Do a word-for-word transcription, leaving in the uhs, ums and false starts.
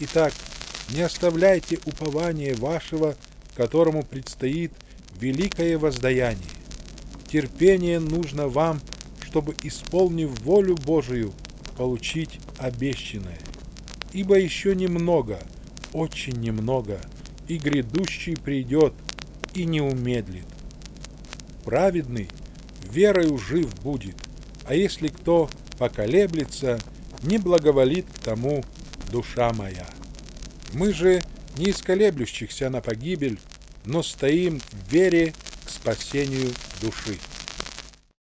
Итак, не оставляйте упования вашего, которому предстоит великое воздаяние. Терпение нужно вам, чтобы, исполнив волю Божию, получить обещанное. Ибо еще немного, очень немного, и грядущий придет, и не умедлит. Праведный верою жив будет, а если кто поколеблется, не благоволит к тому душа моя. Мы же не из колеблющихся на погибель, но стоим в вере к спасению души.